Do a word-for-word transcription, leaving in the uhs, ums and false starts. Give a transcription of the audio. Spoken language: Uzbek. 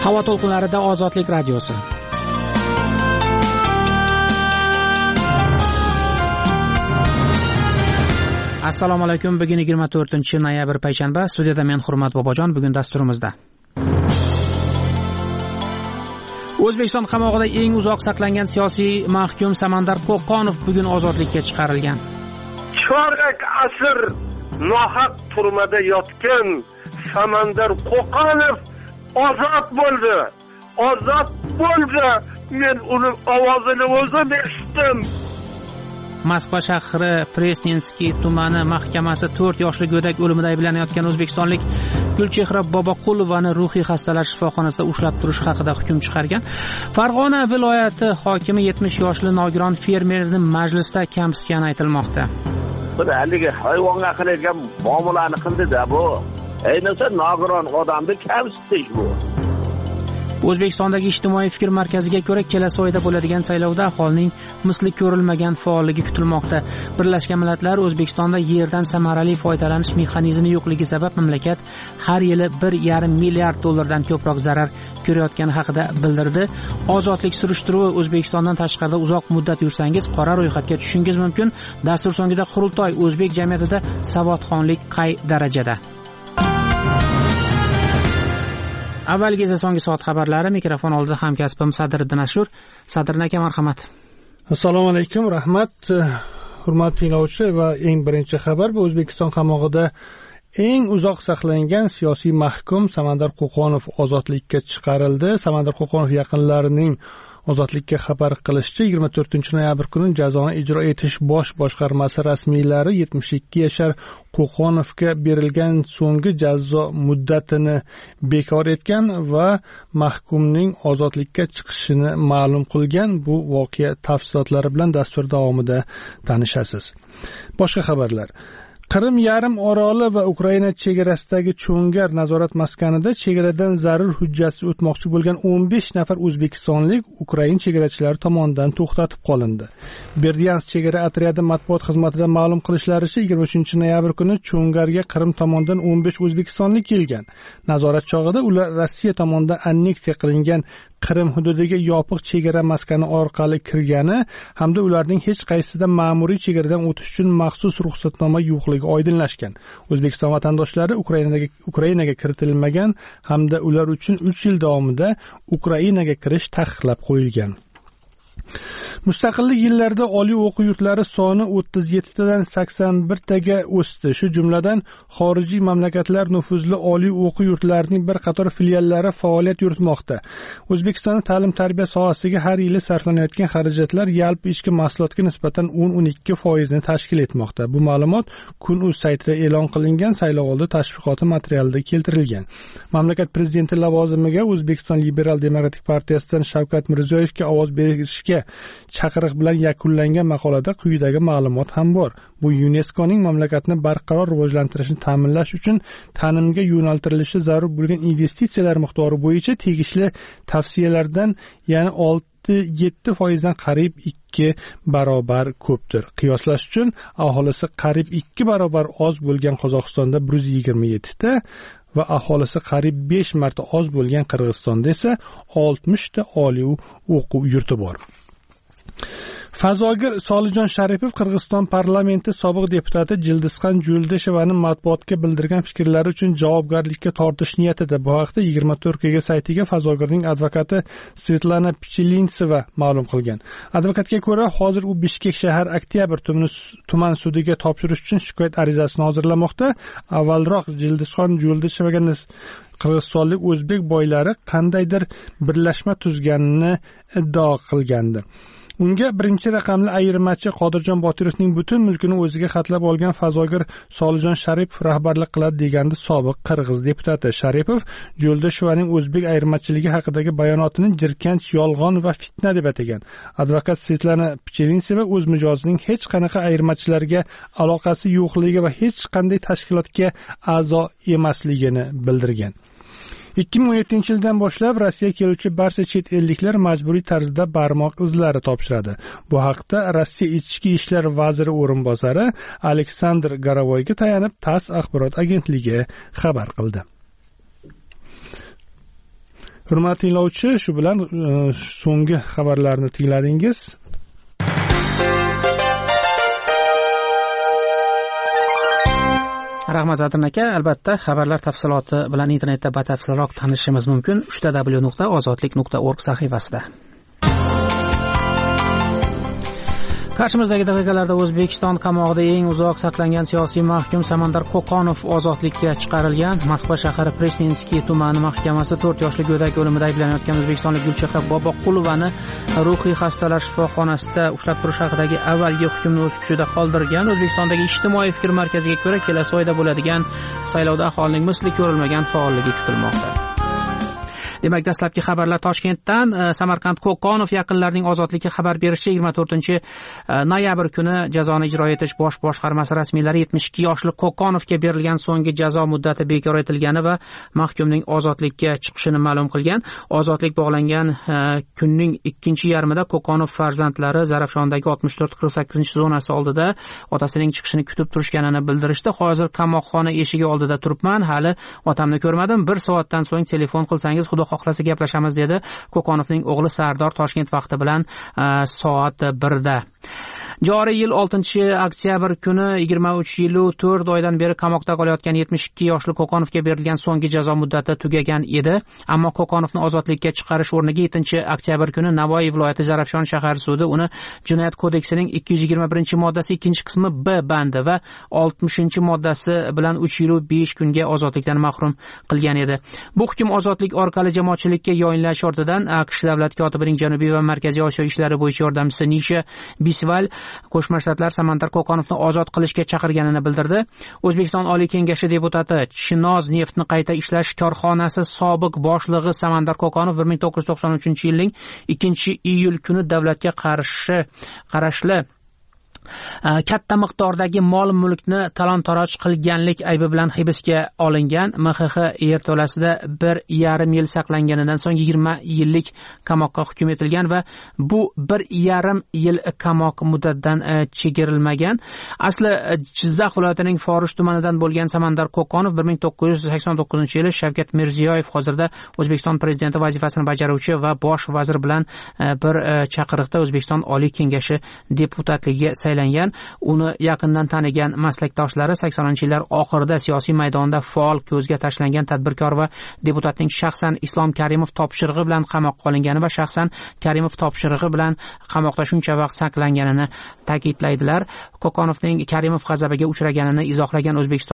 Havo to'lqinlarida Ozodlik radiosi. Assalomu alaykum. Bugun yigirma to'rtinchi noyabr payshanba. Studiyada men Hurmat Bobojon. Bugun dasturimizda O'zbekiston qamog'ida eng uzoq saqlangan siyosiy mahkum Samandar Qo'qonov bugun ozodlikka chiqarilgan. Chorak asr nohaq turmada yotgan Samandar Qo'qonov ozod bo'ldi. Ozod bo'ldi. Men uning ovozini o'zim eshitdim. Moskva shahri Presninskiy tumani mahkamasi to'rt yoshli go'dak o'limida ayblanayotgan o'zbekistonlik Gulchehra Boboqulovani ruhiy xastalar shifoxonasida ushlab turish haqida hukm chiqargan. Farg'ona viloyati hokimi yetmish yoshli nogiron fermerni majlisda kamsitgani aytilmoqda. Buni haligi hayvonga qilingan muomalani qildi-da bu. Ayniqsa nogiron odamni kamsitish bu. O'zbekistondagi ijtimoiy fikr markaziga ko'ra, kelasi oyda bo'ladigan saylovda aholining misli ko'rilmagan faolligi kutilmoqda. Birlashgan Millatlar O'zbekistonda yerdan samarali foydalanish mexanizmi yo'qligi sabab mamlakat har yili bir yarim milliard dollardan ko'proq zarar ko'rayotgani haqida bildirdi. Ozodlik surishtiruvi O'zbekistondan tashqarida uzoq muddat yursangiz qora ro'yxatga tushishingiz mumkin. Dastur so'ngida qurultoy o'zbek jamiyatida savodxonlik qay darajada? Avvalgi esa so'nggi soat xabarlari. Mikrofon oldida hamkasbim Sadriddin Ashur. Sadriddin aka, marhamat. Assalomu alaykum, rahmat. Hurmatli tinglovchi, va eng birinchi xabar bu O'zbekiston qamog'ida eng uzoq saqlangan siyosiy mahkum Samandar Qo'qonov ozodlikka chiqarildi. Samandar Qo'qonov yaqinlarining ozodlikka xabar qilishicha, yigirma to'rtinchi noyabr kuni jazoni ijro etish bosh boshqarmasi rasmiylari yetmish ikki yashar Qo'qonovga berilgan so'nggi jazo muddatini bekor etgan va mahkumning ozodlikka chiqishini ma'lum qilgan. Bu voqea tafsilotlari bilan dastur davomida tanishasiz. Boshqa xabarlar. Qrim yarim oroli va Ukraina chegarasidagi Cho'ngar nazorat maskanida chegaradan zarur hujjatsiz o'tmoqchi bo'lgan o'n besh nafar o'zbekistonlik Ukraina chegarachilari tomonidan to'xtatib qolindi. Berdyansk chegara otryadi matbuot xizmatida ma'lum qilishlaricha, yigirma uchinchi noyabr kuni Cho'ngarga Qrim tomonidan o'n besh o'zbekistonlik kelgan. Nazorat chog'ida ular Rossiya tomonidan anneksiya qilingan Qrim hududiga yopiq chegara maskani orqali kirgani hamda ularning hech qaysida ma'muriy chegaradan o'tish uchun maxsus ruxsatnoma yo'qligi oydinlashgan. O'zbekiston vatandoshlari Ukrainaga Ukrainaga kiritilmagan hamda ular uchun uch yil davomida Ukrainaga kirish taqiqlab qo'yilgan. Mustaqillik yillarida oliy o'quv yurtlari soni o'ttiz yettitadan sakson birtaga o'sdi. Shu jumladan xorijiy mamlakatlar nufuzli oliy o'quv yurtlarining bir qator filiallari faoliyat yuritmoqda. O'zbekistonda ta'lim-tarbiya sohasiga har yili sarflanayotgan xarajatlar yalpi ichki mahsulotga nisbatan o'n o'n ikki foiz ni tashkil etmoqda. Bu ma'lumot Kun.uz saytida e'lon qilingan saylovoldi tashviqoti materialida keltirilgan. Mamlakat prezidenti lavozimiga O'zbekiston Liberal Demokratik partiyasidan Shavkat Mirziyoyevga ovoz berishga chaqiriq bilan yakunlangan maqolada quyidagi ma'lumot ham bor. Bu YuNESKOning mamlakatni barqaror rivojlantirishni ta'minlash uchun ta'limga yo'naltirilishi zarur bo'lgan investitsiyalar miqdori bo'yicha tegishli tavsiyalardan yana olti yetti foiz dan qariyb ikki barobar ko'pdir. Qiyoslash uchun aholisi qariyb ikki barobar oz bo'lgan Qozog'istonda bir yuz yigirma yetti ta va aholisi qariyb besh marta oz bo'lgan Qirg'izistonda esa oltmish ta oliy o'quv yurti bor. Fazogir Solijon Sharipov Qirg'iziston parlamenti sobiq deputati Jildizxon Juldeshevani matbuotga bildirgan fikrlari uchun javobgarlikka tortish niyatida. Bu haqda yigirma to'rt ga saytiga Fazogirning advokati Svetlana Pichilintseva ma'lum qilgan. Advokatga ko'ra, hozir u Bishkek shahar Oktyabr tuman sudiga topshirish uchun shikoyat arizasini hozirlamoqda. Avvalroq Jildizxon Juldeshevaga qirg'izistonlik o'zbek boylari qandaydir birlashma tuzganini iddao qilgandi. Unga birinchi raqamli ayirmachi Qodirjon Botirovning butun mulkini o'ziga xatlab olgan Fazogir Solijon Sharipov rahbarlik qiladi degandi sobiq qirg'iz deputati. Sharipov Jo'ldashevaning o'zbek ayirmachiligi haqidagi bayonotini jirkanch, yolg'on va fitna deb atagan. Advokat Svetlana Pichilintseva o'z mijozining hech qanaqa ayirmachilarga aloqasi yo'qligi va hech qanday tashkilotga a'zo emasligini bildirgan. ikki ming o'n yettinchi yildan boshlab Rossiya keluvchi barcha chet elliklar majburiy tarzda barmoq izlari topshiradi. Bu haqda Rossiya ichki ishlar vaziri o'rinbosari Aleksandr Garovoyga tayanib TASS axborot agentligi xabar qildi. Hurmatli tinglovchi, shu bilan so'nggi xabarlarni tingladingiz. Rahmat Zadrin aka, albatta xabarlar tafsiloti bilan internetda batafsilroq tanishishimiz mumkin w w w nuqta ozodlik nuqta org sahifasida. Qarshimizdagi daqiqalarda O'zbekiston qamog'ida eng uzoq saqlangan siyosiy mahkum Samandar Qo'qonov ozodlikka chiqarilgan. Moskva shahri Prestinskiy tumani mahkamasi to'rt yoshli go'dak o'limida ayblanayotgan o'zbekistonlik Gulchehra Boboqulovani ruhiy xastalar shifoxonasida ushlab turish haqidagi avvalgi hukmni o'z kuchida qoldirgan. O'zbekistondagi ijtimoiy fikr markaziga ko'ra, kelasi oyda bo'ladigan saylovda aholining misli ko'rilmagan faolligi kutilmoqda. Demak, dastlabki xabarlar Toshkentdan. Samarqand Qo'qonov yaqinlarining ozodlikka xabar berishicha yigirma to'rtinchi noyabr kuni jazoni ijro etish bosh boshqarmasi rasmiylari yetmish ikki yoshli Qo'qonovga berilgan so'nggi jazo muddati bekor etilgani va mahkumning ozodlikka chiqishini ma'lum qilgan. Ozodlik bog'langan kunning ikkinchi yarmida Qo'qonov farzandlari Zarafshondagi oltmish to'rt qirq sakkizinchi zonasi oldida otasining chiqishini kutib turishganini bildirishdi. Hozir qamoqxona eshigi oldida turibman, hali otamni ko'rmadim. Bir soatdan so'ng telefon qilsangiz xudo xohlasa gaplashamiz, dedi Qo'qonovning o'g'li Sardor Toshkent vaqti bilan soat birda. Joriy yil oltinchi oktyabr kuni yigirma uch yil to'rt oydan beri qamoqda qolayotgan yetmish ikki yoshli Qo'qonovga berilgan so'nggi jazo muddati tugagan edi. Ammo Qo'qonovni ozodlikka chiqarish o'rniga yettinchi oktyabr kuni Navoiy viloyati Zarafshon shahar sudi uni Jinoyat kodeksining ikki yuz yigirma birinchi moddasi ikkinchi qismi B bandi va oltmishinchi moddasi bilan uch yil besh kunga ozodlikdan mahrum qilgan edi. Bu hukm ozodlik orqali jamoatchilikka yoyinlash ortidan AQSh davlat kotibining Janubiy va Markaziy Osiyo ishlari bo'yicha yordamchisi Nisha Bisval Qo'shma Shtatlar Samandar Qo'qonovni ozod qilishga chaqirganini bildirdi. O'zbekiston Oliy Kengashi deputati Chinoz neftni qayta ishlash korxonasi sobiq boshlig'i Samandar Qo'qonov bir ming to'qqiz yuz to'qson uchinchi yilning ikkinchi iyul kuni davlatga qarshi qarashli katta miqdordagi mol-mulkni talon-taroj qilganlik aybi bilan hibsga olingan. M X X yerto'lasida bir yarim yil saqlanganidan so'ng yigirma yillik qamoqqa hukm etilgan va bu bir yarim yil qamoq muddatidan chegirtilmagan. Asli Jizzax viloyatining Forish tumanidan bo'lgan Samandar Qo'qonov bir ming to'qqiz yuz sakson to'qqizinchi yili Shavkat Mirziyoyev hozirda O'zbekiston prezidenti vazifasini bajaruvchi va bosh vazir bilan bir chaqiriqda O'zbekiston Oliy Kengashi deputatligiga saylangan. Uni yaqindan tanigan maslakdoshlari saksoninchi yillar oxirida siyosiy maydonda faol ko'zga tashlangan tadbirkor va deputatning shaxsan Islom Karimov topshirig'i bilan qamoqqa olingani va shaxsan Karimov topshirig'i bilan qamoqda shuncha vaqt saqlanganini ta'kidlaydilar. Qo'qonovning Karimov g'azabiga uchraganini izohlagan O'zbekiston